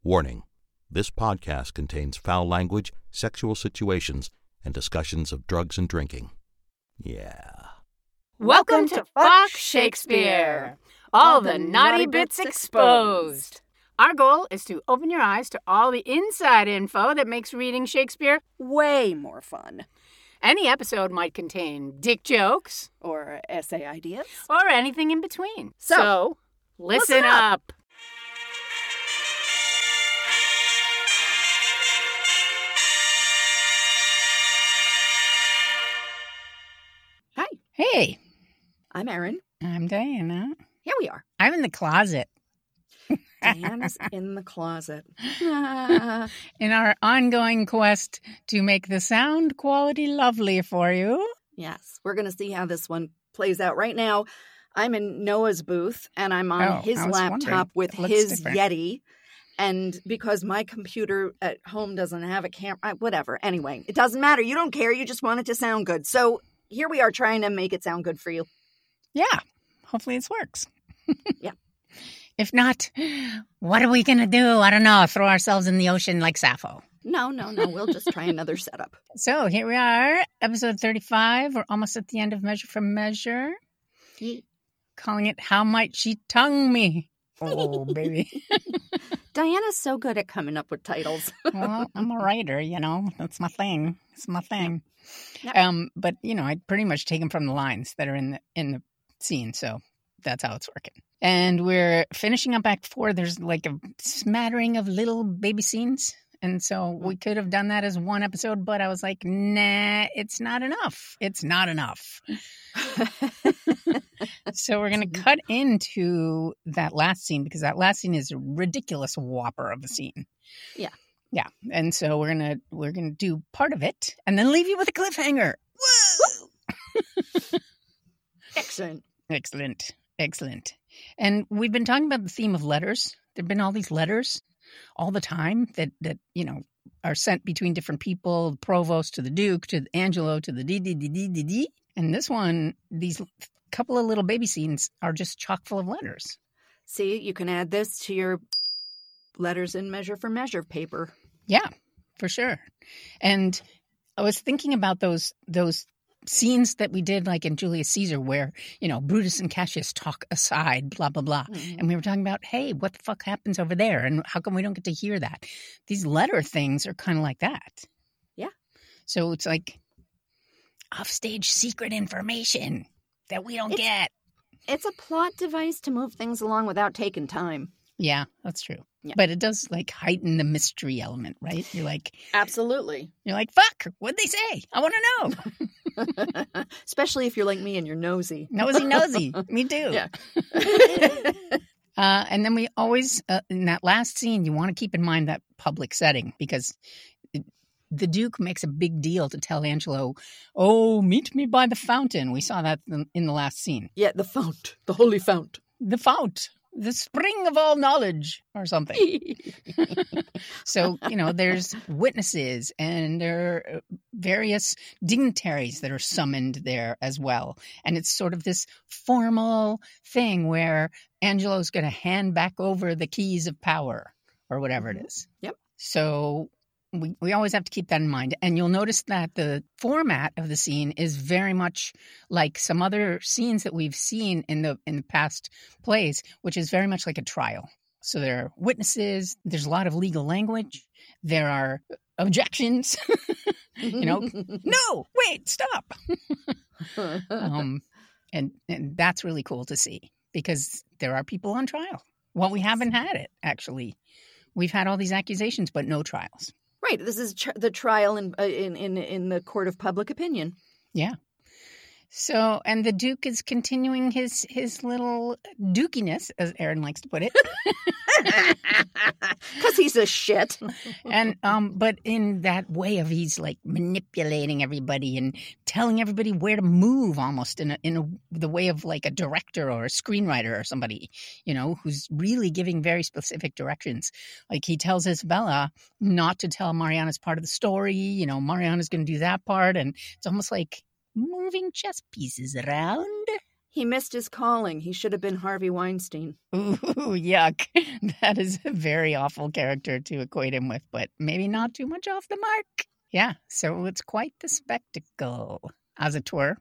Warning: this podcast contains foul language, sexual situations, and discussions of drugs and drinking. Yeah. Welcome to Fuck Shakespeare! All the naughty bits exposed! Our goal is to open your eyes to all the inside info that makes reading Shakespeare way more fun. Any episode might contain dick jokes, Or essay ideas. or anything in between. So, listen up! Hi, Hey, I'm Erin. I'm Diana. Here we are. I'm in the closet. Diana's in the closet. In our ongoing quest to make the sound quality lovely for you. Yes, we're going to see how this one plays out. Right now, I'm in Noah's booth, and I'm on his I was laptop wondering. with It looks his different. Yeti. And because my computer at home doesn't have a camera, whatever. Anyway, it doesn't matter. You don't care. You just want it to sound good. So here we are trying to make it sound good for you. Yeah, hopefully this works. Yeah. If not, what are we going to do? I don't know. Throw ourselves in the ocean like Sappho. No. We'll just try another setup. So here we are, episode 35. We're almost at the end of Measure for Measure. Ye- Calling it How Might She Tongue Me? Oh, baby. Diana's so good at coming up with titles. Well, I'm a writer, you know. That's my thing. It's my thing. Yep. But you know, I pretty much take them from the lines that are in the scene, so that's how it's working. And we're finishing up Act 4. There's like a smattering of little baby scenes, and so we could have done that as one episode, but I was like, nah, it's not enough. It's not enough. So we're going to cut into that last scene because that last scene is a ridiculous whopper of a scene. Yeah. Yeah. And so we're going to do part of it and then leave you with a cliffhanger. Whoa! Excellent. Excellent. And we've been talking about the theme of letters. There've been all these letters all the time that you know are sent between different people, the provost to the duke to Angelo to the D. And this one, these couple of little baby scenes are just chock full of letters. See, you can add this to your letters in Measure for Measure paper. Yeah, for sure. And I was thinking about those scenes that we did like in Julius Caesar where, you know, Brutus and Cassius talk aside, blah, blah, blah. Mm-hmm. And we were talking about, hey, what the fuck happens over there? And how come we don't get to hear that? These letter things are kind of like that. Yeah. So it's like offstage secret information that we don't get. It's a plot device to move things along without taking time. Yeah, that's true. Yeah. But it does like heighten the mystery element, right? You're like, Absolutely. fuck, what'd they say? I want to know. Especially if you're like me and you're nosy. Nosy. Me too. Yeah. And then we always, in that last scene, you want to keep in mind that public setting because the Duke makes a big deal to tell Angelo, oh, meet me by the fountain. We saw that in the last scene. Yeah, the fount. The holy fount. The fount. The spring of all knowledge or something. So, you know, there's witnesses and there are various dignitaries that are summoned there as well. And it's sort of this formal thing where Angelo's going to hand back over the keys of power or whatever it is. Yep. So we always have to keep that in mind. And you'll notice that the format of the scene is very much like some other scenes that we've seen in the past plays, which is very much like a trial. So there are witnesses, there's a lot of legal language, there are objections, you know, no, wait, stop. And that's really cool to see because there are people on trial. Well, we haven't had it, actually. We've had all these accusations, but no trials. Right. This is the trial in the court of public opinion. Yeah. So, and the Duke is continuing his little dukiness, as Erin likes to put it. Because he's a shit. And but in that way of he's like manipulating everybody and telling everybody where to move, almost in the way of like a director or a screenwriter or somebody, you know, who's really giving very specific directions. Like he tells Isabella not to tell Mariana's part of the story. You know, Mariana's going to do that part, and it's almost like moving chess pieces around. He missed his calling. He should have been Harvey Weinstein. Ooh, yuck. That is a very awful character to equate him with, but maybe not too much off the mark. Yeah, so it's quite the spectacle, as it were.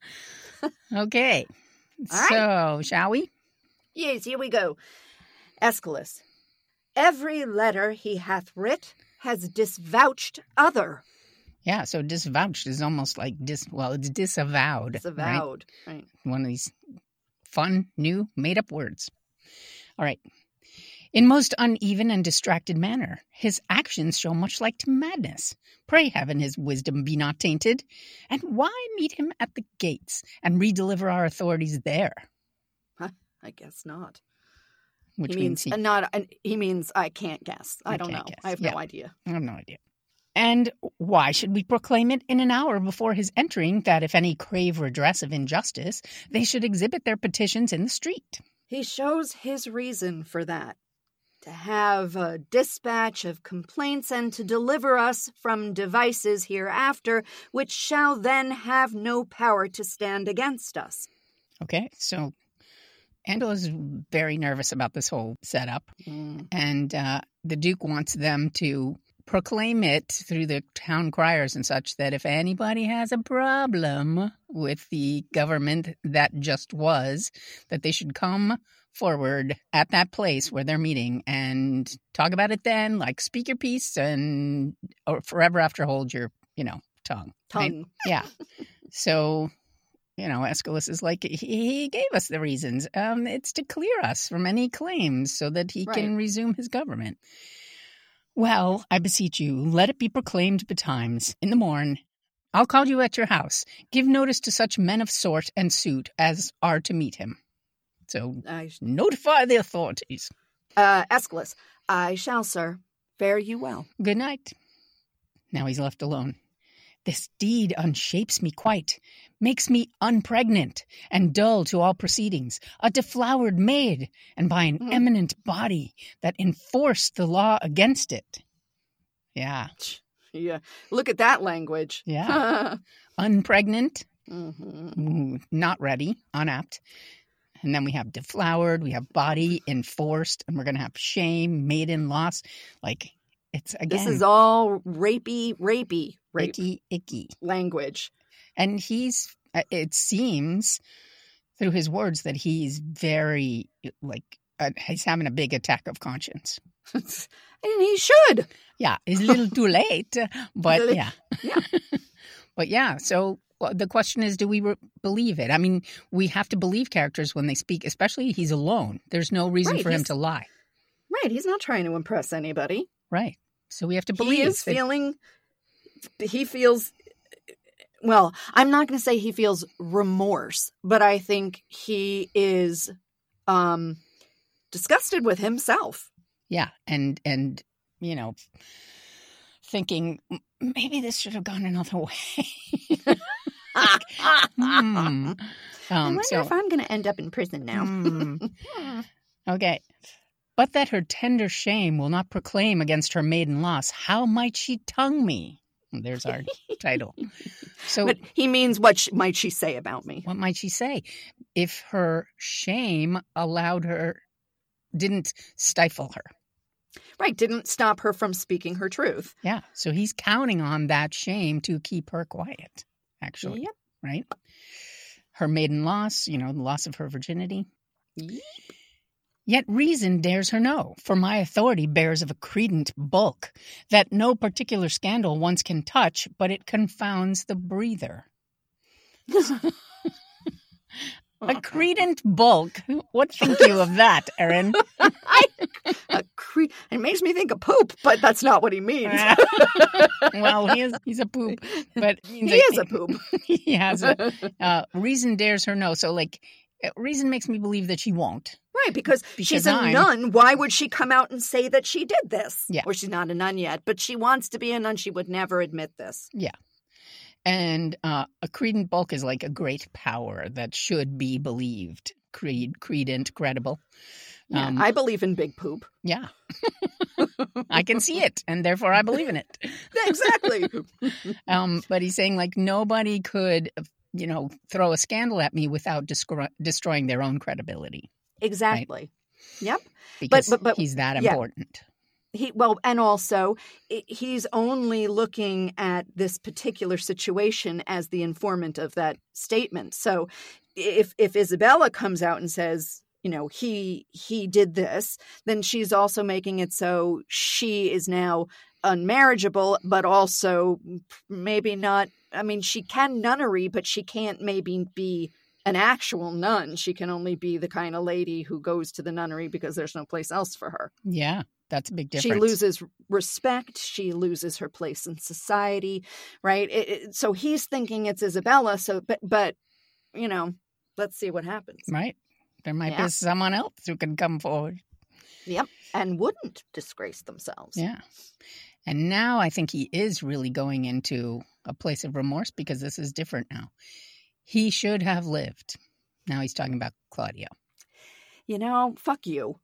Okay, so shall we? Yes, here we go. Aeschylus. Every letter he hath writ has disvouched other. Yeah, so disvouched is almost like it's disavowed. Disavowed, right? One of these fun, new, made-up words. All right. In most uneven and distracted manner, his actions show much like to madness. Pray heaven his wisdom be not tainted. And why meet him at the gates and redeliver our authorities there? Huh, I guess not. Which he means he means I can't guess. I don't know. Guess. I have no idea. I have no idea. And why should we proclaim it in an hour before his entering that if any crave redress of injustice, they should exhibit their petitions in the street? He shows his reason for that. To have a dispatch of complaints and to deliver us from devices hereafter, which shall then have no power to stand against us. Okay, so Angela's very nervous about this whole setup, and the Duke wants them to proclaim it through the town criers and such that if anybody has a problem with the government that just was, that they should come forward at that place where they're meeting and talk about it then, like speak your piece or forever after hold your, tongue. Right? Yeah. So, Aeschylus is like, he gave us the reasons. It's to clear us from any claims so that he can resume his government. Well, I beseech you, let it be proclaimed betimes, in the morn. I'll call you at your house. Give notice to such men of sort and suit as are to meet him. So, notify the authorities. Aeschylus, I shall, sir. Fare you well. Good night. Now he's left alone. This deed unshapes me quite, makes me unpregnant and dull to all proceedings, a deflowered maid, and by an eminent body that enforced the law against it. Yeah. Yeah. Look at that language. Yeah. Unpregnant, not ready, unapt. And then we have deflowered, we have body, enforced, and we're going to have shame, maiden, loss. Like, it's, again, this is all rapey icky language. And it seems through his words that he's very, he's having a big attack of conscience. And he should. Yeah, it's a little too late, but yeah. But yeah, so the question is, do we believe it? I mean, we have to believe characters when they speak, especially he's alone. There's no reason for him to lie. Right, he's not trying to impress anybody. Right, so we have to believe. He feels, well, I'm not going to say he feels remorse, but I think he is disgusted with himself. Yeah, and thinking maybe this should have gone another way. I wonder if I'm going to end up in prison now. Okay. But that her tender shame will not proclaim against her maiden loss, how might she tongue me? There's our title. So, but he means, what might she say about me? What might she say? If her shame didn't stifle her. Right, didn't stop her from speaking her truth. Yeah, so he's counting on that shame to keep her quiet, actually. Yep. Right? Her maiden loss, the loss of her virginity. Yep. Yet reason dares her no, for my authority bears of a credent bulk, that no particular scandal once can touch, but it confounds the breather. A credent bulk. What think you of that, Erin? It makes me think of poop, but that's not what he means. Well, he's a poop, but he is a poop. He has reason dares her no. So, reason makes me believe that she won't. Right, because she's a nun. Why would she come out and say that she did this? Yeah. Or she's not a nun yet, but she wants to be a nun. She would never admit this. Yeah. And a credent bulk is like a great power that should be believed. Credent, credible. Yeah, I believe in big poop. Yeah. I can see it, and therefore I believe in it. Exactly. But he's saying, nobody could throw a scandal at me without destroying their own credibility. Exactly. Right? Yep. Because but he's that yeah. important. And also he's only looking at this particular situation as the informant of that statement. So if Isabella comes out and says, he did this, then she's also making it so she is now unmarriageable, but also maybe not. I mean, she can nunnery, but she can't maybe be an actual nun. She can only be the kind of lady who goes to the nunnery because there's no place else for her. Yeah, that's a big difference. She loses respect. She loses her place in society, right? So he's thinking it's Isabella. So, but let's see what happens. Right. There might be someone else who can come forward. Yep. And wouldn't disgrace themselves. Yeah. And now I think he is really going into a place of remorse because this is different now. He should have lived. Now he's talking about Claudio. Fuck you.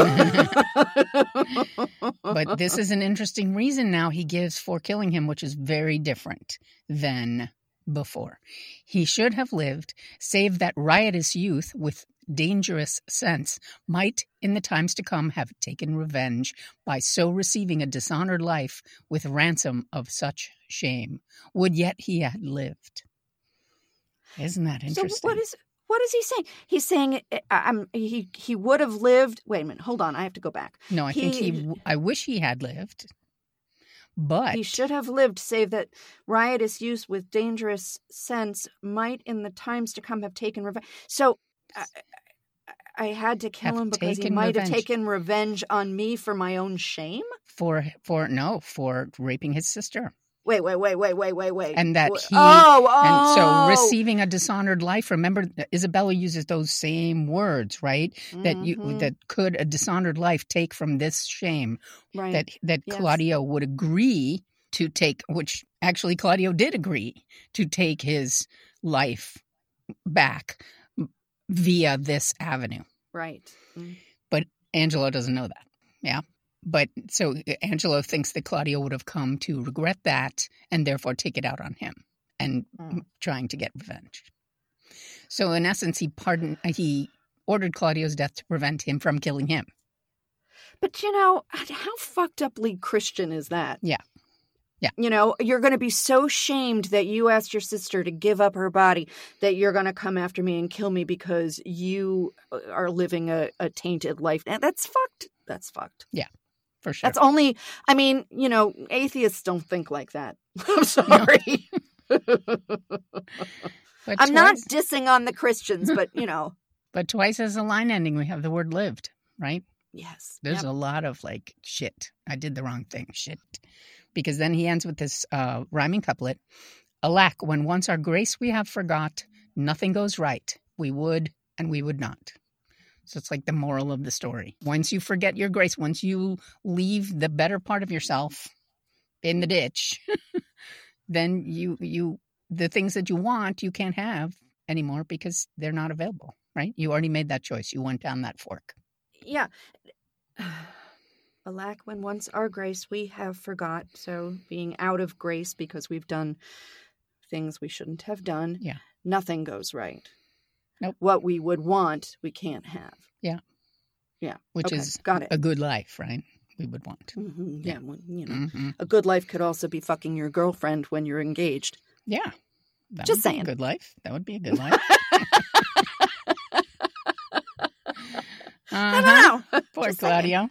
But this is an interesting reason now he gives for killing him, which is very different than before. He should have lived, save that riotous youth with dangerous sense might in the times to come have taken revenge by so receiving a dishonored life with ransom of such shame. Would yet he had lived. Isn't that interesting? So what is he saying? He's saying he would have lived. Wait a minute. Hold on. I have to go back. No, I wish he had lived. But he should have lived, save that riotous youth with dangerous sense might in the times to come have taken revenge. So I had to kill him because he might have taken revenge on me for my own shame? For raping his sister. Wait. And that and so receiving a dishonored life. Remember, Isabella uses those same words, right? Mm-hmm. That could a dishonored life take from this shame, right? That yes. Claudio would agree to take, which actually Claudio did agree to take his life back via this avenue, right? Mm. But Angelo doesn't know that, yeah. But so Angelo thinks that Claudio would have come to regret that and therefore take it out on him and trying to get revenge. So in essence, he ordered Claudio's death to prevent him from killing him. But how fucked uply Christian is that? Yeah. Yeah. You're going to be so shamed that you asked your sister to give up her body that you're going to come after me and kill me because you are living a tainted life. That's fucked. That's fucked. Yeah. For sure. That's only, atheists don't think like that. I'm sorry. I'm not dissing on the Christians, but, But twice as a line ending, we have the word lived, right? Yes. There's a lot of shit. I did the wrong thing. Shit. Because then he ends with this rhyming couplet. Alack, when once our grace we have forgot, nothing goes right. We would and we would not. So it's like the moral of the story. Once you forget your grace, once you leave the better part of yourself in the ditch, then the things that you want, you can't have anymore because they're not available, right? You already made that choice. You went down that fork. Yeah. Alack, when once our grace we have forgot. So being out of grace because we've done things we shouldn't have done. Yeah. Nothing goes right. Nope. What we would want, we can't have. Yeah. Yeah. Which is got it. A good life, right? We would want. Mm-hmm. Yeah. Well, mm-hmm. A good life could also be fucking your girlfriend when you're engaged. Yeah. Just saying. A good life. That would be a good life. I don't know. Poor Claudio.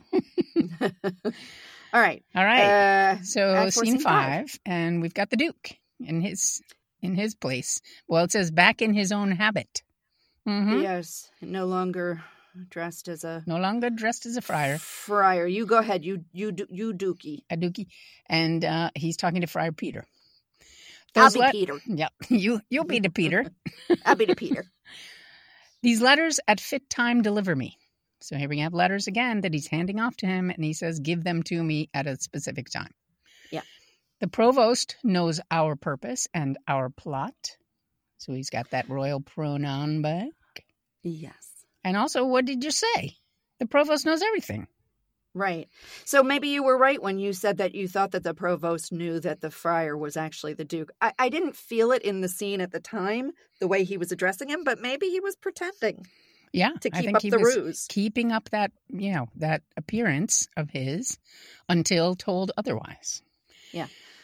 All right. So scene 5, and we've got the Duke in his place. Well, it says back in his own habit. Mm-hmm. Yes, no longer dressed as a friar. Friar, you go ahead. You Dookie. A Dookie, and he's talking to Friar Peter. I'll be Peter. Yep, you'll be the Peter. I'll be the Peter. These letters at fit time deliver me. So here we have letters again that he's handing off to him, and he says, "Give them to me at a specific time." Yeah. The provost knows our purpose and our plot, so he's got that royal pronoun back. Yes. And also, what did you say? The provost knows everything. Right. So maybe you were right when you said that you thought that the provost knew that the friar was actually the Duke. I didn't feel it in the scene at the time, the way he was addressing him, but maybe he was pretending. Yeah, To I keep think up he the was ruse. keeping up that, that appearance of his until told otherwise. Yeah.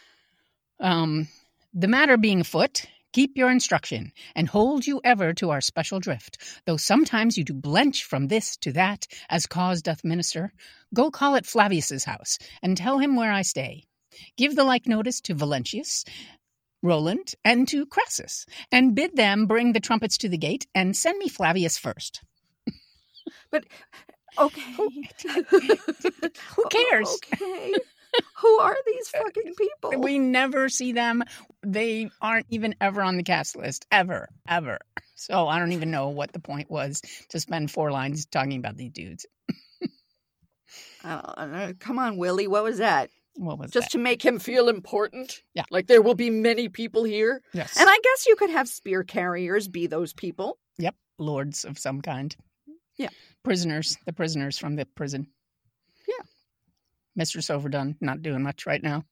The matter being afoot, keep your instruction, and hold you ever to our special drift. Though sometimes you do blench from this to that, as cause doth minister, go call at Flavius's house, and tell him where I stay. Give the like notice to Valentius, Roland, and to Crassus, and bid them bring the trumpets to the gate, and send me Flavius first. But, okay. Who cares? Okay. Who are these fucking people? We never see them. They aren't even ever on the cast list. Ever. So I don't even know what the point was to spend 4 lines talking about these dudes. Come on, Willie. What was that? What was Just that? to make him feel important? Yeah. Like there will be many people here? Yes. And I guess you could have spear carriers be those people. Yep. Lords of some kind. Yeah. Prisoners. The prisoners from the prison. Yeah. Mistress Overdone. Not doing much right now.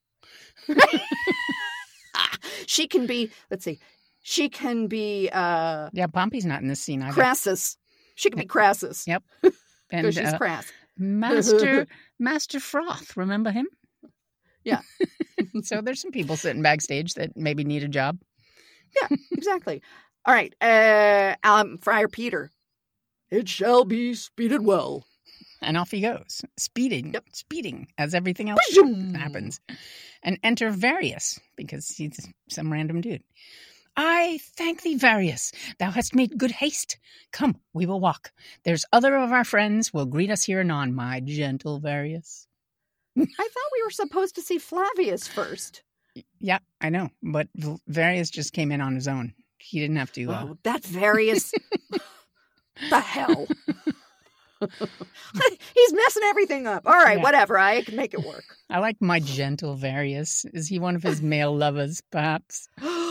She can be, let's see, she can be Yeah, Pompey's not in this scene either. Crassus. She can be Crassus. Yep. And Because she's crass. Master Froth. Remember him? Yeah. So there's some people sitting backstage that maybe need a job. Yeah, exactly. All right. Friar Peter. It shall be speeded well. And off he goes, speeding, as everything else happens. And enter Varius, because he's some random dude. I thank thee, Varius. Thou hast made good haste. Come, we will walk. There's other of our friends will greet us here anon, my gentle Varius. I thought we were supposed to see Flavius first. Yeah, I know, but Varius just came in on his own. He didn't have to. Oh, that Varius. The hell. He's messing everything up. All right, whatever. I can make it work. I like my gentle Varius. Is he one of his male lovers, perhaps?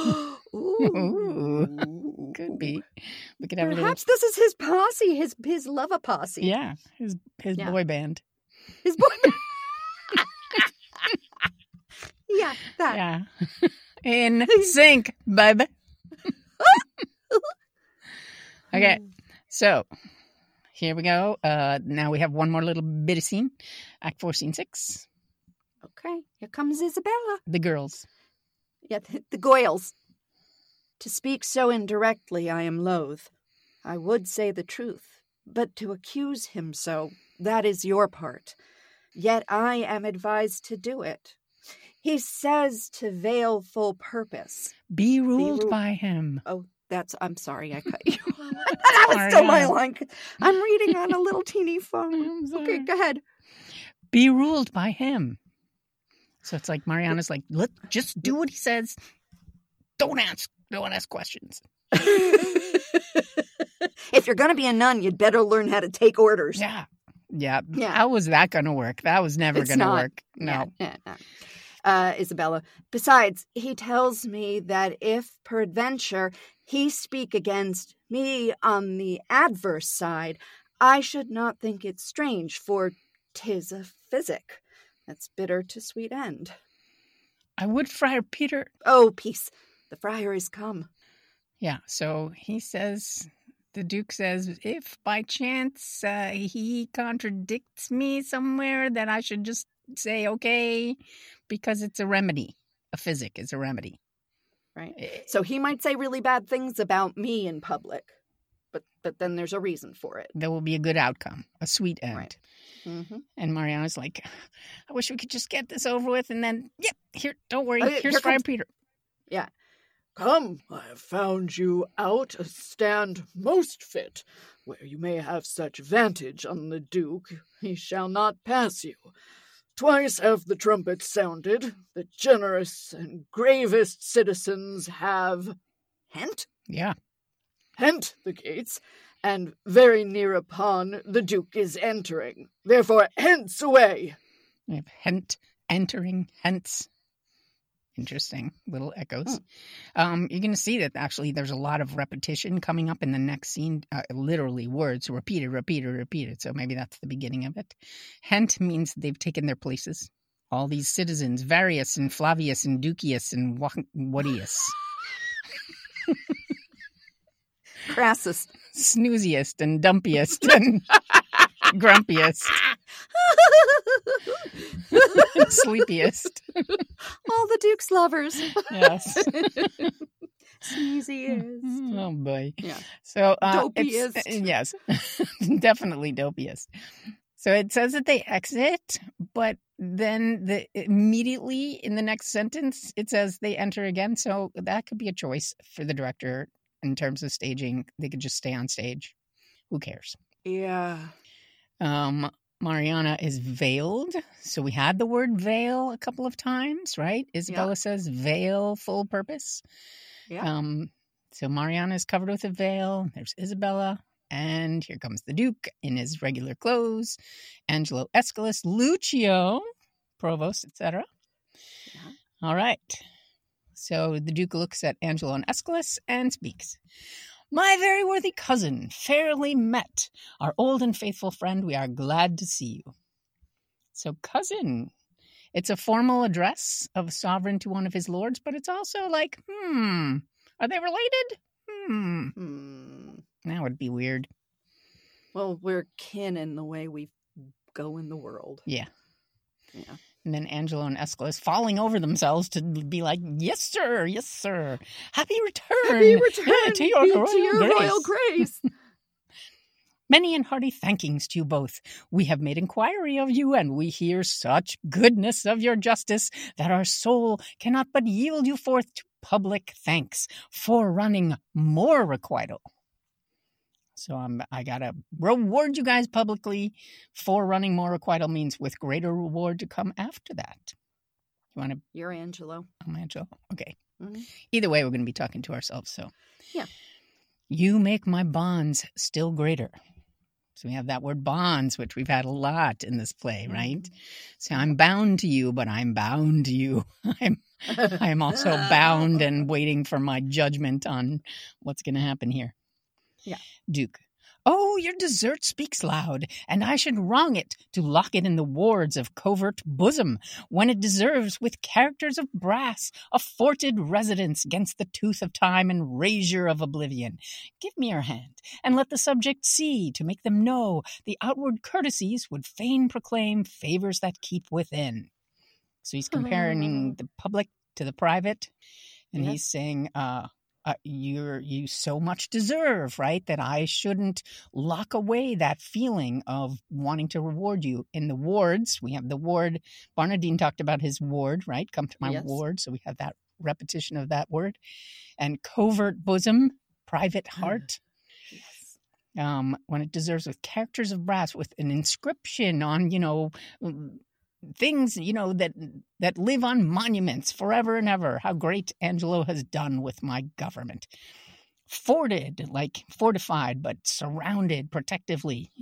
Ooh. Could be. We could have Perhaps this is his posse, his lover posse. Yeah, his boy band. His boy band. Yeah, that. Yeah. In sync, baby. Okay, so here we go. Now we have one more little bit of scene. Act 4, Scene 6. Okay, here comes Isabella. The girls. Yeah, the Goyles. To speak so indirectly, I am loath. I would say the truth, but to accuse him so, that is your part. Yet I am advised to do it. He says to veil full purpose. Be ruled by him. Oh, I'm sorry, I cut you. That was still my line. I'm reading on a little teeny phone. Okay, go ahead. Be ruled by him. So it's like Mariana's like, just do what he says. Don't ask questions. If you're going to be a nun, you'd better learn how to take orders. Yeah. How was that going to work? That was never going to work. No. Yeah. Isabella. Besides, he tells me that if peradventure he speak against me on the adverse side, I should not think it strange, for 'tis a physic that's bitter to sweet end. I would, Friar Peter. Oh, peace. The friar is come. Yeah, so he says, the Duke says, if by chance he contradicts me somewhere, that I should just say, okay, because it's a remedy. A physic is a remedy. Right. So he might say really bad things about me in public, but then there's a reason for it. There will be a good outcome, a sweet end. Right. Mm-hmm. And Mariana's like, I wish we could just get this over with, and then, here, don't worry, here's Friar Peter. Yeah. Come, I have found you out a stand most fit, where you may have such vantage on the Duke, he shall not pass you. Twice have the trumpets sounded, the generous and gravest citizens have hent the gates, and very near upon the Duke is entering. Therefore, hence away. Hent, entering, hence. Interesting little echoes. You're going to see that actually there's a lot of repetition coming up in the next scene. Literally words repeated. So maybe that's the beginning of it. Hent means they've taken their places. All these citizens, Varius and Flavius and Ducius and Wadius. Crassus. Snooziest and dumpiest and grumpiest. Sleepiest. All the Duke's lovers. Yes. Sneeziest. Oh boy. Yeah. So Dopiest. Yes. Definitely dopiest. So it says that they exit, but then immediately in the next sentence it says they enter again. So that could be a choice for the director in terms of staging. They could just stay on stage. Who cares? Yeah. Mariana is veiled. So we had the word veil a couple of times, right? Isabella says veil, full purpose. Yeah. So Mariana is covered with a veil. There's Isabella. And here comes the Duke in his regular clothes. Angelo, Aeschylus, Lucio, Provost, etc. Yeah. All right. So the Duke looks at Angelo and Aeschylus and speaks. My very worthy cousin, fairly met. Our old and faithful friend, we are glad to see you. So cousin, it's a formal address of a sovereign to one of his lords, but it's also like, are they related? That would be weird. Well, we're kin in the way we go in the world. Yeah. Yeah. And then Angelo and Aeschylus falling over themselves to be like, yes, sir. Happy return to your royal grace. Many and hearty thankings to you both. We have made inquiry of you, and we hear such goodness of your justice that our soul cannot but yield you forth to public thanks for running more requital. So I gotta reward you guys publicly for running more requital, means with greater reward to come after that. You want to? You're Angelo. I'm Angelo. Okay. Mm-hmm. Either way, we're going to be talking to ourselves. So yeah, you make my bonds still greater. So we have that word bonds, which we've had a lot in this play, right? So I'm bound to you, but I'm bound to you. I'm also bound and waiting for my judgment on what's going to happen here. Yeah. Duke. Oh, your desert speaks loud, and I should wrong it to lock it in the wards of covert bosom, when it deserves with characters of brass a forted residence against the tooth of time and razure of oblivion. Give me your hand, and let the subject see, to make them know the outward courtesies would fain proclaim favors that keep within. So he's comparing the public to the private, and he's saying, you so much deserve, right, that I shouldn't lock away that feeling of wanting to reward you. In the wards, we have the ward. Barnardine talked about his ward, right? Come to my ward. So we have that repetition of that word. And covert bosom, private heart. When it deserves with characters of brass, with an inscription on, things, that live on monuments forever and ever. How great Angelo has done with my government. Forted, like fortified, but surrounded protectively,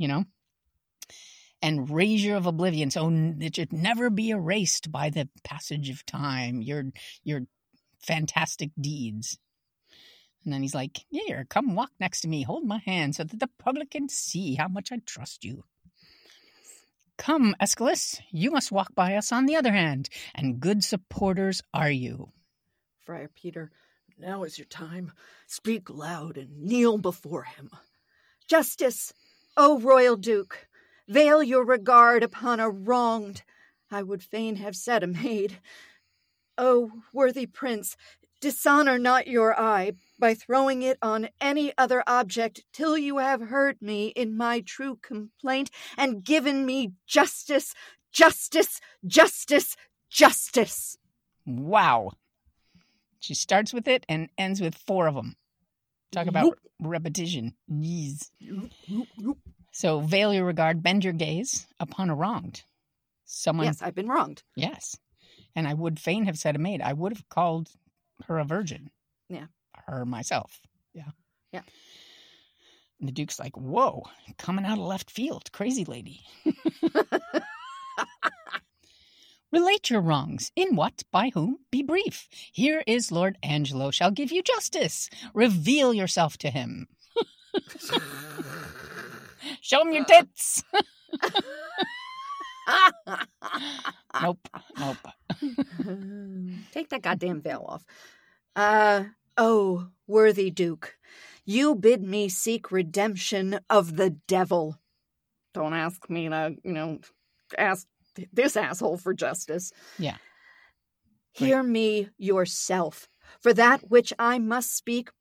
And razure of oblivion, so it should never be erased by the passage of time. Your fantastic deeds. And then he's like, here, come walk next to me. Hold my hand so that the public can see how much I trust you. Come, Aeschylus, you must walk by us on the other hand, and good supporters are you. Friar Peter, now is your time. Speak loud and kneel before him. Justice, O royal Duke, veil your regard upon a wronged, I would fain have said a maid. O worthy prince, dishonor not your eye by throwing it on any other object till you have heard me in my true complaint and given me justice, justice, justice, justice. Wow. She starts with it and ends with 4 of them. Talk about repetition. Yeez. So veil your regard, bend your gaze upon a wronged. Someone. Yes, I've been wronged. Yes. And I would fain have said a maid. I would have called her a virgin. Yeah. Her myself. Yeah. Yeah. And the Duke's like, whoa, coming out of left field. Crazy lady. Relate your wrongs. In what? By whom? Be brief. Here is Lord Angelo shall give you justice. Reveal yourself to him. Show him your tits. Nope. Take that goddamn veil off. Oh, worthy Duke, you bid me seek redemption of the devil. Don't ask me to, ask this asshole for justice. Yeah. Hear me yourself, for that which I must speak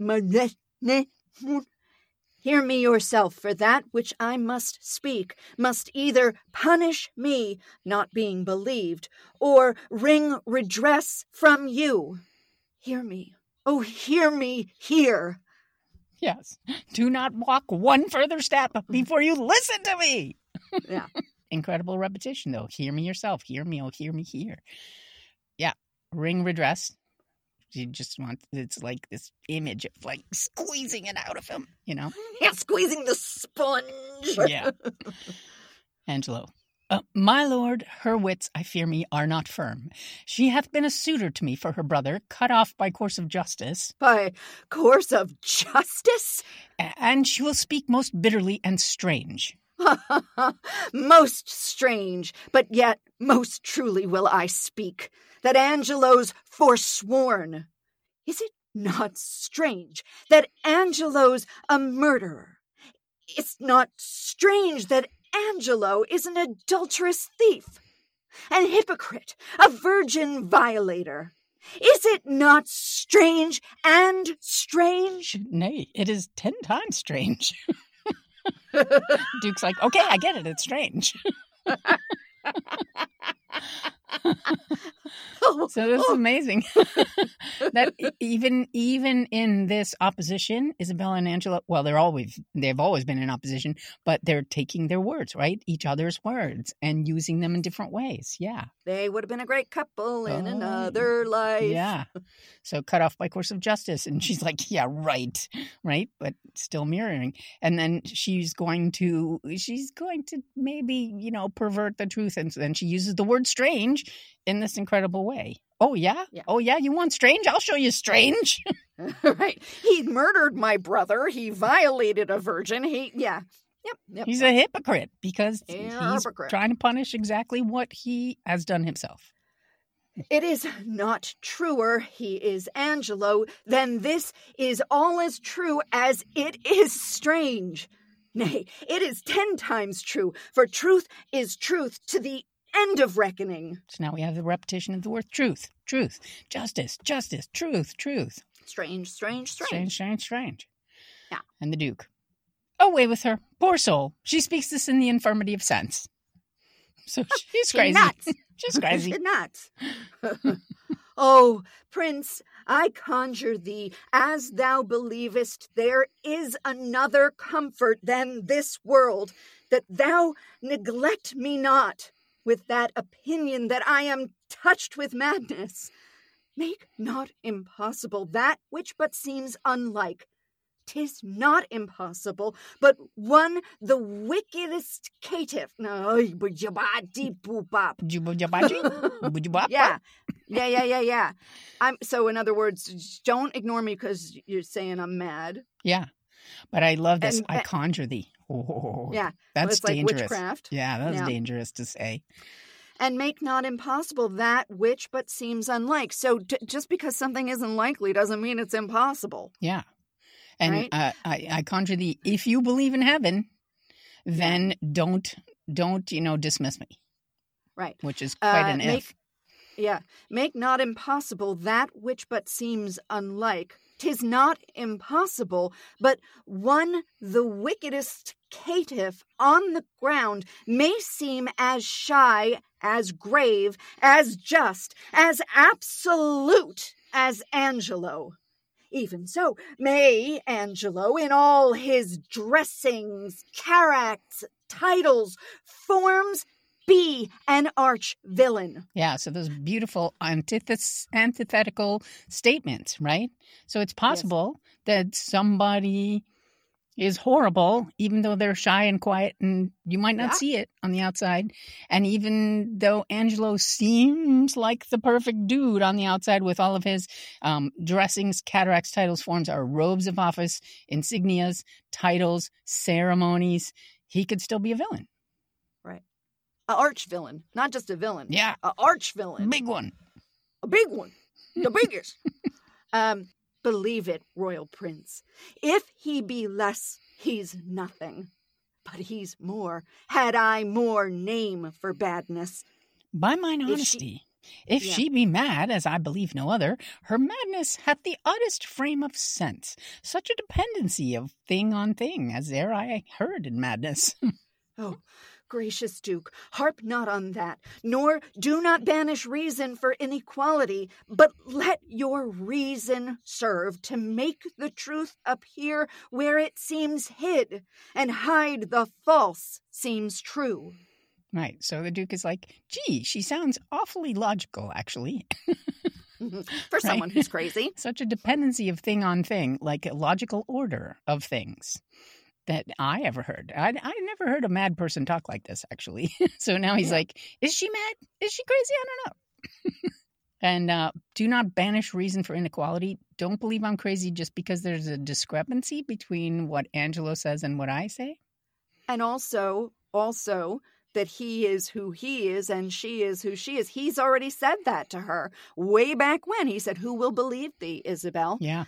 Hear me yourself, for that which I must speak must either punish me, not being believed, or wring redress from you. Hear me. Oh, hear me here. Yes. Do not walk one further step before you listen to me. Yeah. Incredible repetition, though. Hear me yourself. Hear me. Oh, hear me here. Yeah. Wring redress. You just want, it's like this image of like squeezing it out of him, Yeah, squeezing the sponge. Yeah. Angelo. My lord, her wits, I fear me, are not firm. She hath been a suitor to me for her brother, cut off by course of justice. By course of justice? And she will speak most bitterly and strange. Most strange, but yet most truly will I speak, that Angelo's forsworn. Is it not strange that Angelo's a murderer? It's not strange that Angelo is an adulterous thief, an hypocrite, a virgin violator. Is it not strange and strange? Nay, it is 10 times strange. Duke's like, okay, I get it. It's strange. So this is amazing. That even in this opposition, Isabella and Angelo, well, they've always been in opposition, but they're taking their words, right? Each other's words and using them in different ways. Yeah. They would have been a great couple in another life. Yeah. So cut off by course of justice. And she's like, yeah, right. Right. But still mirroring. And then she's going to maybe, pervert the truth. And so then she uses the word strange in this incredible way. Oh, yeah? Oh, yeah? You want strange? I'll show you strange. Right. He murdered my brother. He violated a virgin. Yep. He's a hypocrite because he's trying to punish exactly what he has done himself. It is not truer, he is Angelo, than this is all as true as it is strange. Nay, it is 10 times true, for truth is truth to the end of reckoning. So now we have the repetition of the word truth, justice, truth. Strange. Yeah. And the Duke. Away with her. Poor soul. She speaks this in the infirmity of sense. So she's crazy. She's crazy. She's nuts. Oh, Prince, I conjure thee, as thou believest there is another comfort than this world, that thou neglect me not with that opinion that I am touched with madness. Make not impossible that which but seems unlike. 'Tis not impossible, but one the wickedest caitiff. Yeah. So in other words, don't ignore me because you're saying I'm mad. Yeah. But I love this. I conjure thee. Oh, yeah. That's dangerous. Like witchcraft. Yeah, that's dangerous to say. And make not impossible that which but seems unlike. So just because something isn't likely doesn't mean it's impossible. Yeah. And right? I conjure thee, if you believe in heaven, then don't dismiss me. Right. Which is quite an if. Yeah. Make not impossible that which but seems unlike. 'Tis not impossible, but one the wickedest caitiff on the ground may seem as shy, as grave, as just, as absolute as Angelo. Even so, may Angelo, in all his dressings, characts, titles, forms, be an arch villain. Yeah, so those beautiful antithetical statements, right? So it's possible that somebody is horrible, even though they're shy and quiet and you might not see it on the outside. And even though Angelo seems like the perfect dude on the outside with all of his dressings, cataracts, titles, forms, are robes of office, insignias, titles, ceremonies, he could still be a villain. Right. An arch villain, not just a villain. Yeah. An arch villain. Big one. A big one. The biggest. Believe it, Royal Prince. If he be less, he's nothing. But he's more. Had I more name for badness. By mine honesty, if she be mad, as I believe no other, her madness hath the oddest frame of sense, such a dependency of thing on thing, as e'er I heard in madness. Oh, gracious Duke, harp not on that, nor do not banish reason for inequality, but let your reason serve to make the truth appear where it seems hid, and hide the false seems true. Right, so the Duke is like, gee, she sounds awfully logical, actually. For someone who's crazy. Such a dependency of thing on thing, like a logical order of things. That I ever heard. I never heard a mad person talk like this, actually. So now he's like, is she mad? Is she crazy? I don't know. And do not banish reason for inequality. Don't believe I'm crazy just because there's a discrepancy between what Angelo says and what I say. And also that he is who he is and she is who she is. He's already said that to her way back when. He said, who will believe thee, Isabel? Yeah.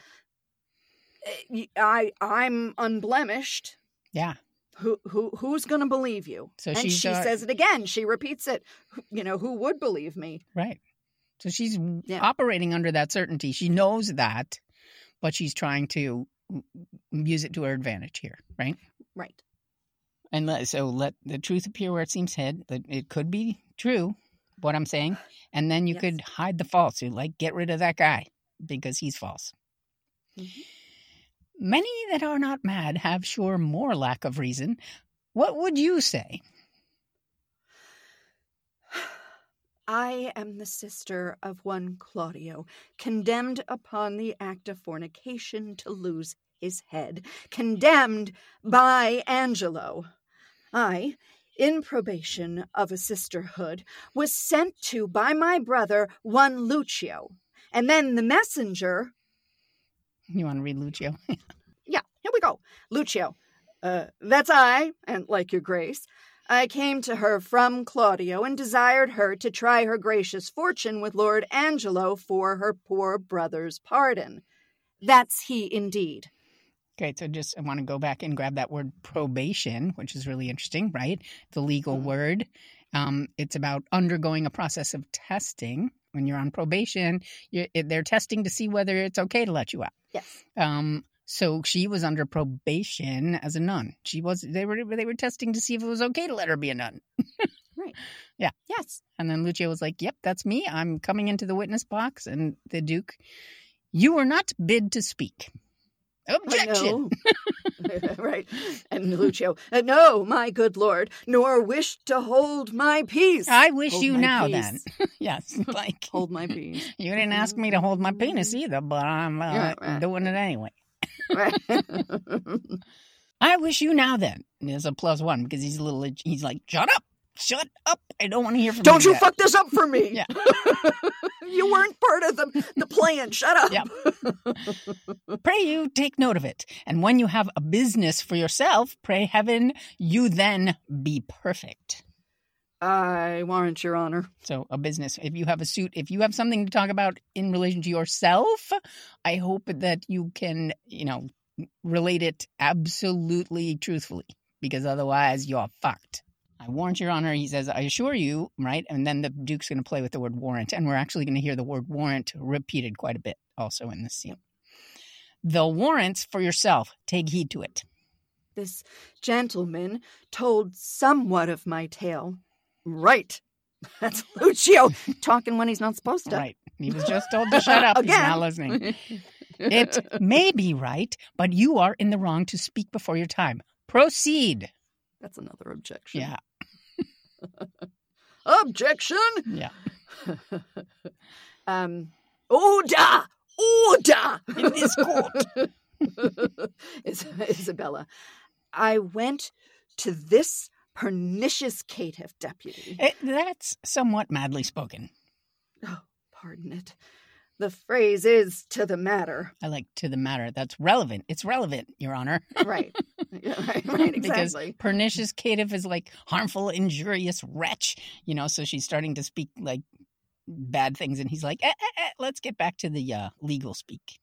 I'm unblemished. Yeah. Who's going to believe you? So and she says it again. She repeats it. Who would believe me? Right. So she's operating under that certainty. She knows that, but she's trying to use it to her advantage here, right? Right. And let the truth appear where it seems hid. It could be true, what I'm saying. And then you could hide the false. You get rid of that guy because he's false. Mm-hmm. Many that are not mad have sure more lack of reason. What would you say? I am the sister of one Claudio, condemned upon the act of fornication to lose his head, condemned by Angelo. I, in probation of a sisterhood, was sent to by my brother, one Lucio, and then the messenger... You want to read Lucio? Yeah, here we go. Lucio, that's I, and like your grace. I came to her from Claudio and desired her to try her gracious fortune with Lord Angelo for her poor brother's pardon. That's he indeed. Okay, so I want to go back and grab that word probation, which is really interesting, right? The legal word. It's about undergoing a process of testing. When you're on probation, they're testing to see whether it's okay to let you out. Yes. So she was under probation as a nun. They were testing to see if it was okay to let her be a nun. Right. Yeah. Yes. And then Lucio was like, yep, that's me. I'm coming into the witness box. And the Duke, you were not bid to speak. Objection. Right. And Lucio, no, my good lord, nor wish to hold my peace. I wish you now then. Yes. Hold my peace. You didn't ask me to hold my penis either, but I'm doing it anyway. Right. I wish you now then. There's a +1 because he's like, shut up. I don't want to hear from you. Don't you fuck this up for me. Yeah. You weren't part of the plan. Shut up. Yeah. Pray you take note of it. And when you have a business for yourself, pray heaven you then be perfect. I warrant your honor. So a business, if you have a suit, if you have something to talk about in relation to yourself, I hope that you can, relate it absolutely truthfully, because otherwise you're fucked. I warrant your honor, he says, I assure you, right? And then the Duke's going to play with the word warrant, and we're actually going to hear the word warrant repeated quite a bit also in this scene. The warrants for yourself, take heed to it. This gentleman told somewhat of my tale. Right. That's Lucio talking when he's not supposed to. Right. He was just told to shut up. Again. He's not listening. It may be right, but you are in the wrong to speak before your time. Proceed. That's another objection. Yeah. Objection? Yeah. Order! In this court. Isabella, I went to this pernicious caitiff deputy. That's somewhat madly spoken. Oh, pardon it. The phrase is to the matter. I like to the matter. That's relevant. It's relevant, Your Honor. Right. Right, exactly. Because pernicious caitiff is like harmful, injurious wretch, so she's starting to speak like bad things. And he's like, let's get back to the legal speak.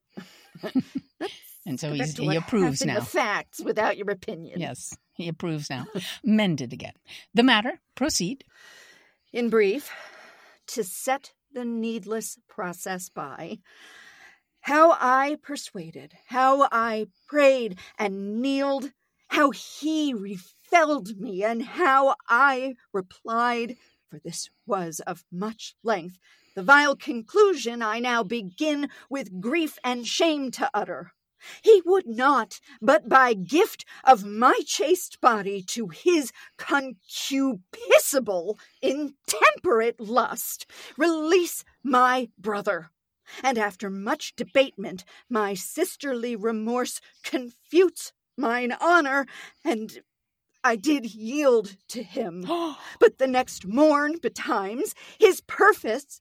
And so he approves now. The facts without your opinion. Yes, he approves now. Mended again. The matter, proceed. In brief, to set the needless process by, how I persuaded, how I prayed and kneeled, how he refelled me, and how I replied, for this was of much length. The vile conclusion I now begin with grief and shame to utter. He would not, but by gift of my chaste body to his concupiscible, intemperate lust, release my brother. And after much debatement, my sisterly remorse confutes mine honor, and I did yield to him. But the next morn betimes, his purpose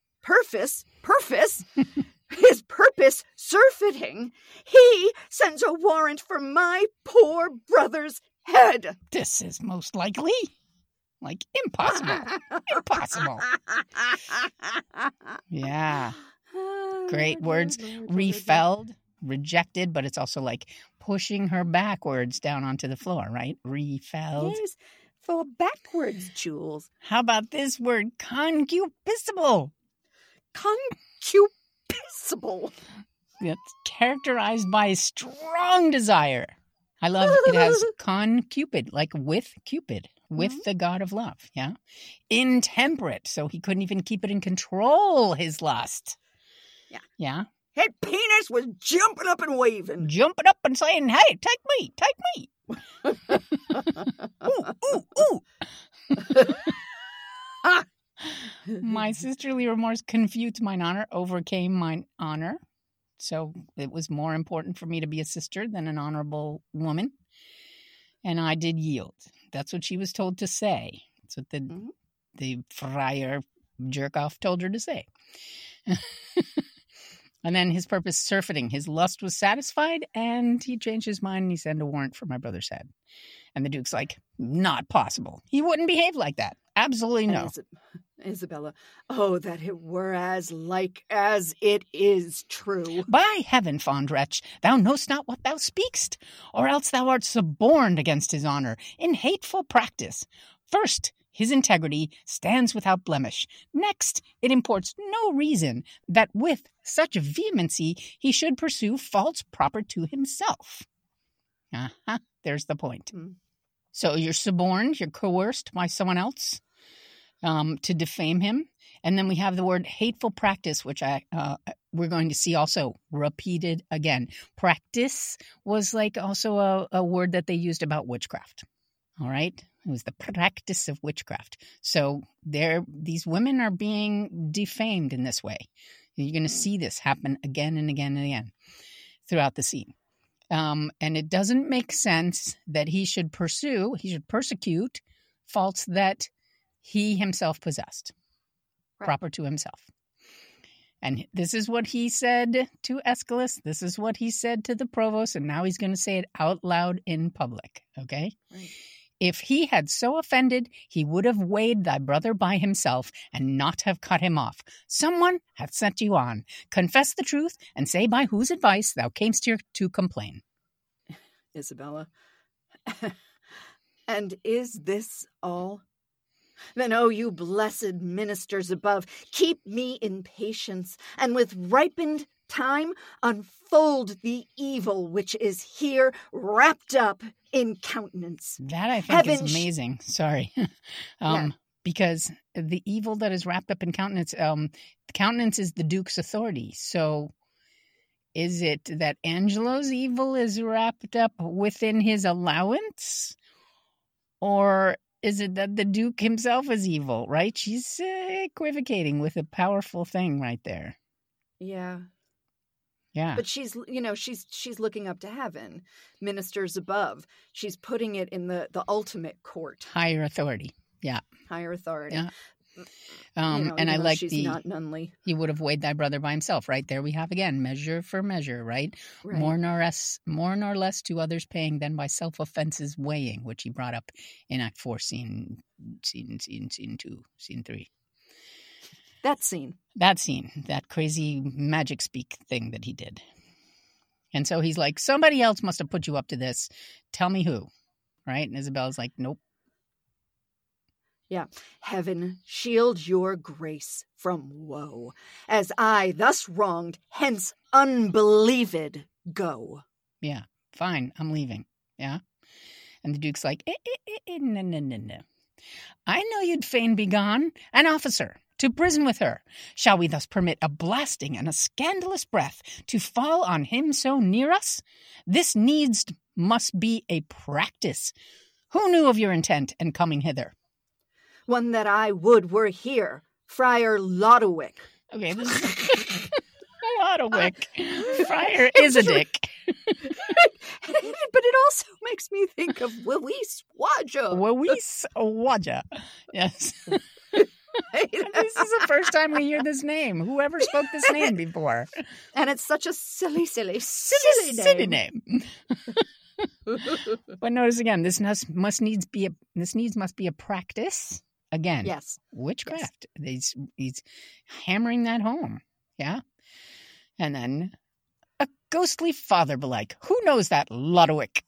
surfeiting, he sends a warrant for my poor brother's head. This is most likely. Like, impossible. Impossible. Yeah. Great words. Refelled, rejected, but it's also like pushing her backwards down onto the floor, right? Refelled. Yes, for backwards, Jules. How about this word, concupiscible? Concupiscible. It's characterized by strong desire. I love it has concupid, like with Cupid, with the god of love, yeah? Intemperate, so he couldn't even keep it in control, his lust. Yeah. Yeah? His penis was jumping up and waving. Jumping up and saying, hey, take me. Ooh. My sisterly remorse confutes mine honor, overcame mine honor. So it was more important for me to be a sister than an honorable woman. And I did yield. That's what she was told to say. That's what the friar jerk-off told her to say. And then his purpose surfeiting. His lust was satisfied, and he changed his mind, and he sent a warrant for my brother's head. And the Duke's like, not possible. He wouldn't behave like that. Absolutely no. Isabella, oh, that it were as like as it is true. By heaven, fond wretch, thou know'st not what thou speakst, or else thou art suborned against his honor in hateful practice. First, his integrity stands without blemish. Next, it imports no reason that with such vehemency he should pursue faults proper to himself. There's the point. So you're suborned, you're coerced by someone else to defame him. And then we have the word hateful practice, which we're going to see also repeated again. Practice was like also a word that they used about witchcraft. All right? It was the practice of witchcraft. So these women are being defamed in this way. You're going to see this happen again and again and again throughout the scene. And it doesn't make sense that he should persecute faults that he himself possessed, proper to himself. And this is what he said to Aeschylus. This is what he said to the provost. And now he's going to say it out loud in public. Okay? Right. If he had so offended, he would have weighed thy brother by himself and not have cut him off. Someone hath sent you on. Confess the truth and say by whose advice thou camest here to complain. Isabella, and is this all? Then, O you blessed ministers above, keep me in patience, and with ripened time unfold the evil which is here wrapped up in countenance. That I think is amazing. Sorry. Because the evil that is wrapped up in countenance, countenance is the Duke's authority. So is it that Angelo's evil is wrapped up within his allowance? Or is it that the Duke himself is evil, right? She's equivocating with a powerful thing right there. Yeah. Yeah. But she's looking up to heaven, ministers above. She's putting it in the ultimate court, Higher authority. Yeah. higher authority. Yeah. And I like she's not nunly. he would have weighed thy brother by himself, right? There we have again, measure for measure, right? Right. More nor less to others paying than by self-offenses weighing, which he brought up in Act 4, scene 2, scene 3. That scene. That crazy magic speak thing that he did. And so he's like, somebody else must have put you up to this. Tell me who, right? And Isabella's like, nope. Yeah. Heaven shield your grace from woe, as I thus wronged, hence unbelieved go. Yeah, fine, I'm leaving. Yeah. And the Duke's like, no. I know you'd fain be gone, an officer, to prison with her. Shall we thus permit a blasting and a scandalous breath to fall on him so near us? This needs must be a practice. Who knew of your intent and coming hither? One that I would were here, Friar Lodowick. Okay, this is Lodowick. Friar is a dick. But it also makes me think of Louise Wadja. Louise Wadja. Yes. This is the first time we hear this name. Whoever spoke this name before? And it's such a silly name. But notice again, this must needs be a practice. Again, Yes. witchcraft. He's hammering that home. Yeah. And then a ghostly father belike. Who knows that Lodowick?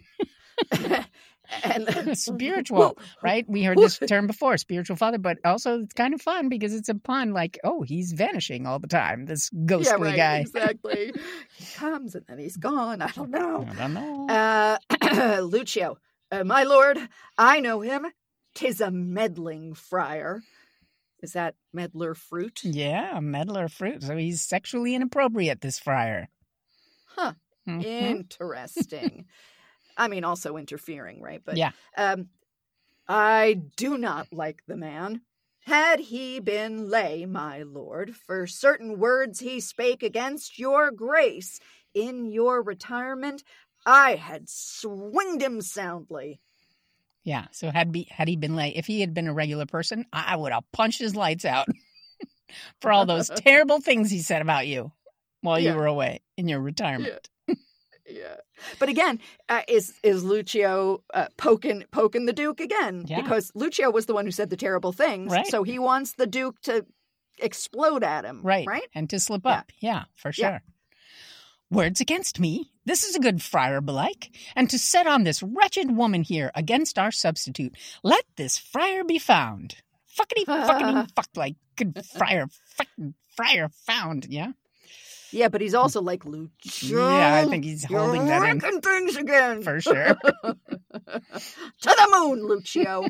And Spiritual, right? We heard this term before, spiritual father, but also it's kind of fun because it's a pun like, oh, he's vanishing all the time, this ghostly guy. Exactly. He comes and then he's gone. I don't know. I don't know. Lucio, my lord, I know him. 'Tis a meddling friar. Is that meddler fruit? Yeah, a meddler fruit. So he's sexually inappropriate, this friar. Huh. Mhm. Interesting. I mean, also interfering, right? But Yeah. I do not like the man. Had he been lay, my lord, for certain words he spake against your grace in your retirement, I had swinged him soundly. Yeah, so had he been late, if he had been a regular person, I would have punched his lights out for all those terrible things he said about you while you were away in your retirement. Yeah. But again, is Lucio poking the Duke again? Yeah. Because Lucio was the one who said the terrible things, Right. so he wants the Duke to explode at him, Right. Right? And to slip up. Yeah, for sure. Yeah. Words against me. This is a good friar belike. And to set on this wretched woman here against our substitute, let this friar be found. Fuckity fuck, like good friar, fucking friar found, yeah? Yeah, but he's also like, Lucio. Yeah, I think he's holding that in. Wrecking things again. For sure. To the moon, Lucio.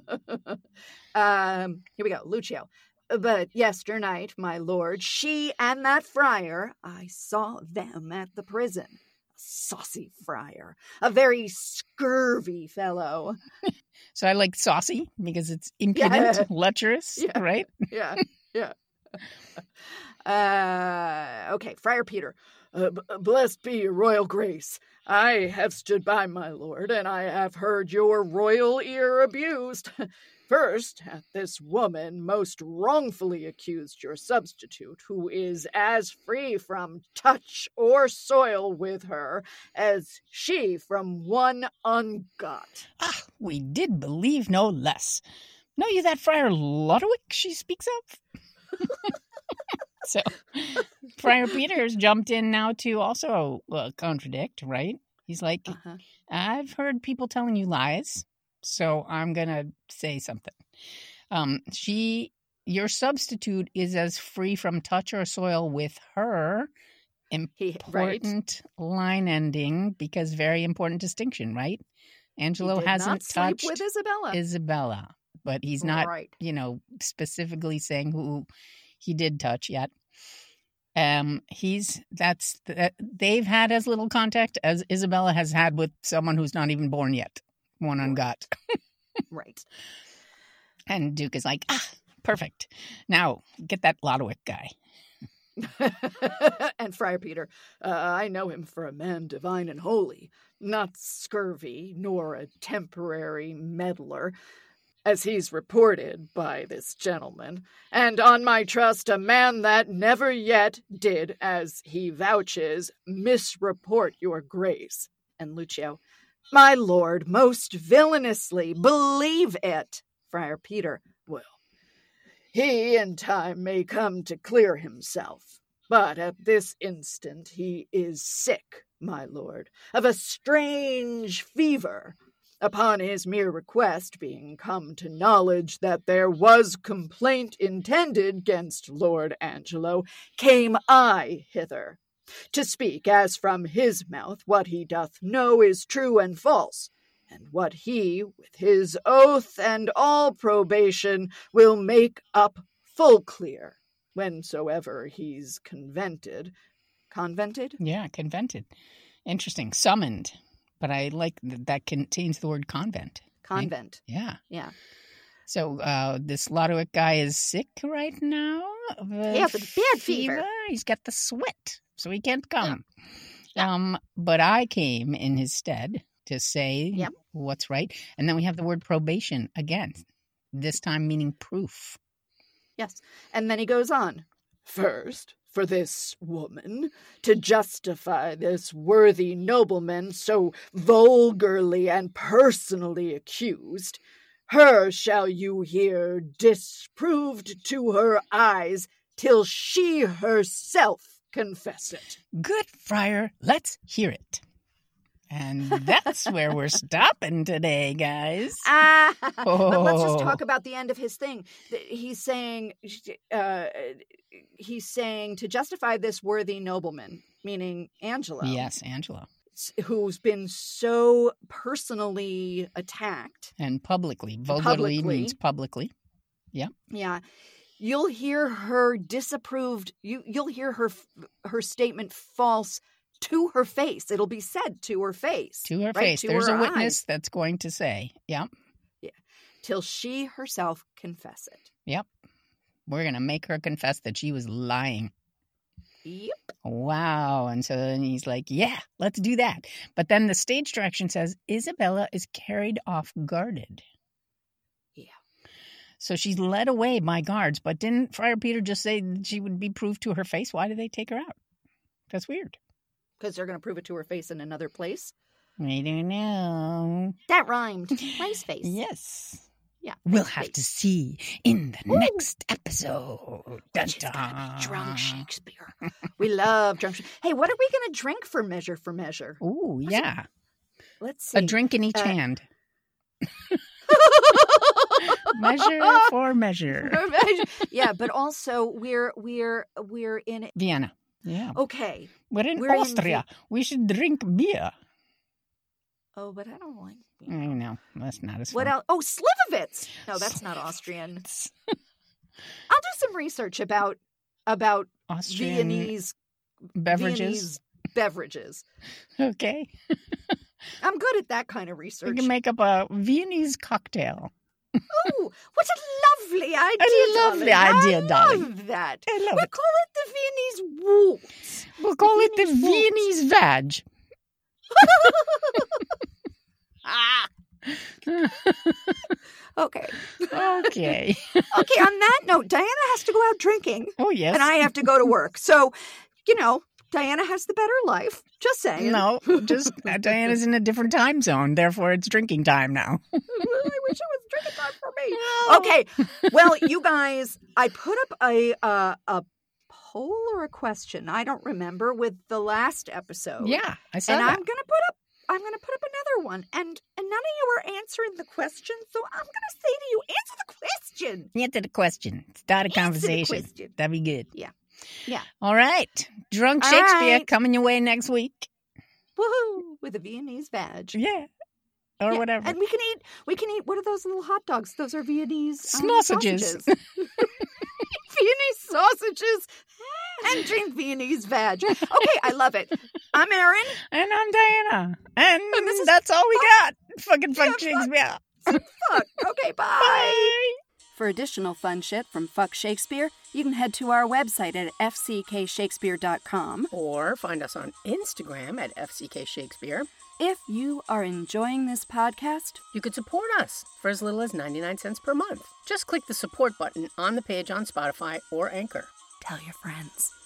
Here we go, Lucio. But yesternight, my lord, she and that friar, I saw them at the prison. A saucy friar, a very scurvy fellow. So I like saucy because it's impudent, Yeah. lecherous, Yeah. right? Yeah. Okay, Friar Peter. Blessed be your royal grace. I have stood by my lord, and I have heard your royal ear abused. First, hath this woman most wrongfully accused your substitute, who is as free from touch or soil with her as she from one ungot. Ah, we did believe no less. Know you that Friar Lodowick she speaks of? So, Friar Peter's jumped in now to also contradict, right? He's like, I've heard people telling you lies, so I'm going to say something. Your substitute is as free from touch or soil with her. Important line ending, because very important distinction, right? Angelo hasn't touched with Isabella, but he's not, Right. specifically saying who he did touch yet. They've had as little contact as Isabella has had with someone who's not even born yet, one ungot. Right. And Duke is like, perfect. Now get that Lodowick guy. And Friar Peter, I know him for a man divine and holy, not scurvy, nor a temporary meddler, as he's reported by this gentleman, and on my trust a man that never yet did, as he vouches, misreport your grace. And Lucio, my lord, most villainously, believe it. Friar Peter, well, he in time may come to clear himself, but at this instant he is sick, my lord, of a strange fever. Upon his mere request being come to knowledge that there was complaint intended 'gainst Lord Angelo, came I hither, to speak as from his mouth what he doth know is true and false, and what he, with his oath and all probation, will make up full clear, whensoever he's convented. Convented? Yeah, convented. Interesting. Summoned. But I like that contains the word convent. Convent. Right? Yeah. Yeah. So this Lodowick guy is sick right now. He has a bad fever. He's got the sweat, so he can't come. Yeah. But I came in his stead to say what's right. And then we have the word probation again, this time meaning proof. Yes. And then he goes on. First, for this woman, to justify this worthy nobleman so vulgarly and personally accused, her shall you hear disproved to her eyes till she herself confess it. Good, Friar. Let's hear it. And that's where we're stopping today, guys. But let's just talk about the end of his thing. He's saying to justify this worthy nobleman, meaning Angelo. Yes, Angelo. Who's been so personally attacked. And publicly. Vulgarly means publicly. Yeah. Yeah. You'll hear her disapproved. You'll hear her statement false to her face. It'll be said to her face. To her right? face. To There's her a witness eyes. that's going to say, yeah. Till she herself confess it. Yep. We're going to make her confess that she was lying. Yep. Wow. And so then he's like, yeah, let's do that. But then the stage direction says Isabella is carried off guarded. Yeah. So she's led away by guards. But didn't Friar Peter just say that she would be proved to her face? Why did they take her out? That's weird. Because they're going to prove it to her face in another place. I don't know. That rhymed. Nice face. Yes. Yeah. We'll nice have face. to see in the next episode. Which is gonna be drunk Shakespeare. We love drunk Shakespeare. Hey, what are we going to drink for measure for measure? Ooh, yeah. Let's see. A drink in each hand. Measure for measure. Yeah, but also we're in Vienna. Yeah. okay. We're in We're in Austria. We should drink beer. Oh, but I don't like. I know. That's not as What fun. else? Oh, Slivovitz. No, that's not Austrian. I'll do some research about Austrian Viennese beverages. Okay. I'm good at that kind of We research. can make up a Viennese cocktail. Oh, what a lovely idea! A lovely idea, darling. I love that. I love We'll it. call it the Viennese waltz. We'll call it the Viennese Viennese vag. Ah. Okay. Okay. Okay, on that note, Diana has to go out drinking, Oh, yes. and I have to go to work. So, Diana has the better life. Just saying. No, just Diana's in a different time zone. Therefore, it's drinking time now. I wish it was drinking time for me. Okay. Well, you guys, I put up a poll or a question. I don't remember with the last episode. Yeah, I saw And that. I'm gonna put up another one. And none of you are answering the question, so I'm gonna say to you, answer the question. Answer the question. Start a Answer the conversation. question. That'd be good. Yeah. Yeah. All right. Drunk All Shakespeare right. coming your way next week. Woohoo! With a Viennese vag. Yeah. Or Yeah, whatever. And we can eat what are those little hot dogs? Those are Viennese Sausages. Viennese sausages and drink Viennese vag. Okay, I love it. I'm Erin. And I'm Diana. And this is that's all we got. Fucking fuck Shakespeare. Fuck. Okay, bye. Bye. For additional fun shit from Fuck Shakespeare, you can head to our website at fckshakespeare.com. Or find us on Instagram at FCKShakespeare. If you are enjoying this podcast, You could support us for as little as 99 cents per month. Just click the support button on the page on Spotify or Anchor. tell your friends.